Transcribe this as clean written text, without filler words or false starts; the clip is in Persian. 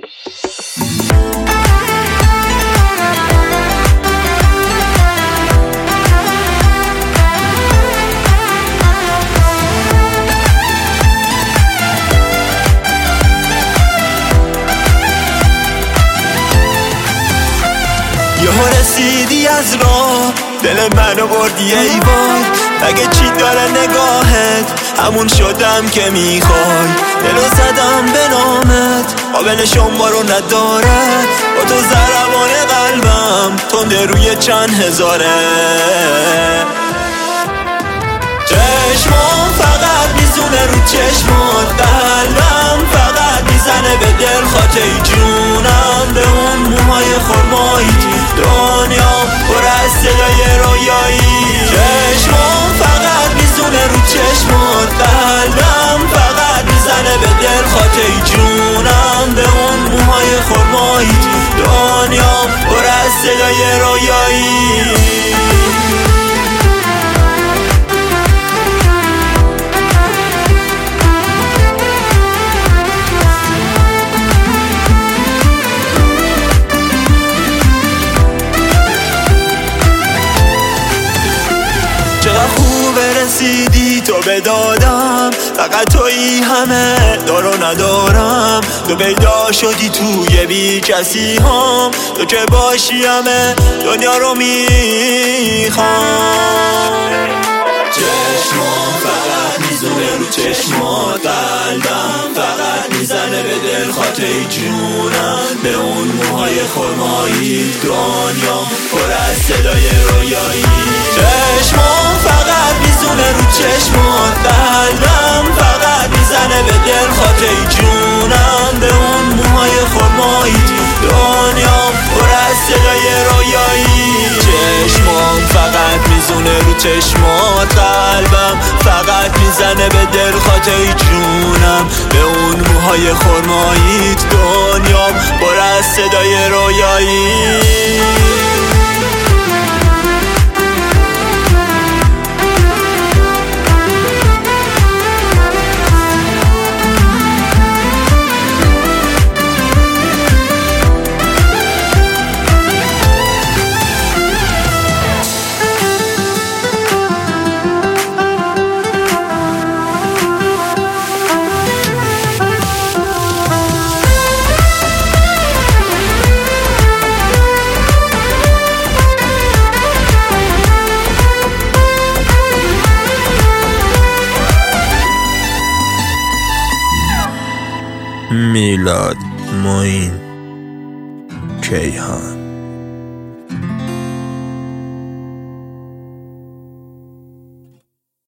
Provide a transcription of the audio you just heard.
یهو رسیدی از راه، دل منو بردی ای وای. مگه چی داره نگاهت، همون شدم که میخوای. دلو زدم به نامت، قابل شمارو نداره. با تو ضربان قلبم تنده روی چند هزاره. چشمام فقط میزونه رو چشمات، قلبم فقط میزنه به دل خاطر جونم. به اون موهای خرمایی دنیا پر از صدای رویایی. چشمام فقط میزونه رو چشمات، قلبم فقط میزنه به دل خاطر جونم. به اون موهای خرمایی دنیا پر از صدای رویایی. چقدر خوبه رسیدی تو به دادم، فقط تویی همه دارو ندارم. تو پیدا شدی توی بی کسی هم، تو که باشی همه دنیا رو میخوام. چشمام فقط میزونه رو چشمات، قلبم فقط میزنه به دل خاطر جونم. به اون موهای خرمایی دنیا پر از صدای رویایی. چشمام فقط میزونه رو چشمات، قلبم فقط میزنه به دل خاطر جونم. به اون موهای خرمایی دنیا پر از صدای رویایی. چشمام فقط میزونه رو چشمات، قلبم فقط میزنه به دل خاطر جونم. به اون موهای خرمایی دنیا پر از صدای رویایی. میلاد معین کیهان.